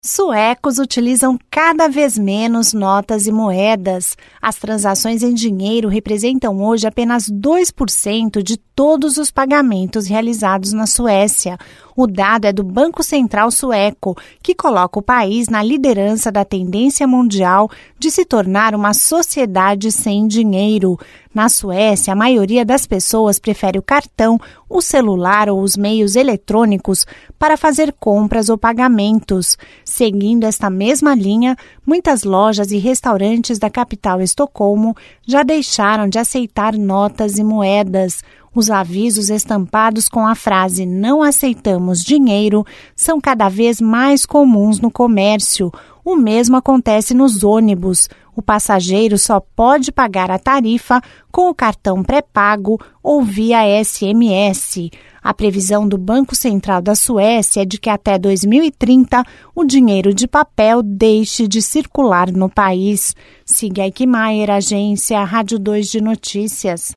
Suecos utilizam cada vez menos notas e moedas. As transações em dinheiro representam hoje apenas 2% de todos os pagamentos realizados na Suécia. O dado é do Banco Central Sueco, que coloca o país na liderança da tendência mundial de se tornar uma sociedade sem dinheiro. Na Suécia, a maioria das pessoas prefere o cartão, o celular ou os meios eletrônicos para fazer compras ou pagamentos. Seguindo esta mesma linha, muitas lojas e restaurantes da capital Estocolmo já deixaram de aceitar notas e moedas. Os avisos estampados com a frase "não aceitamos dinheiro" são cada vez mais comuns no comércio. O mesmo acontece nos ônibus. O passageiro só pode pagar a tarifa com o cartão pré-pago ou via SMS. A previsão do Banco Central da Suécia é de que até 2030 o dinheiro de papel deixe de circular no país. Siga Eichmeier, agência Rádio 2 de Notícias.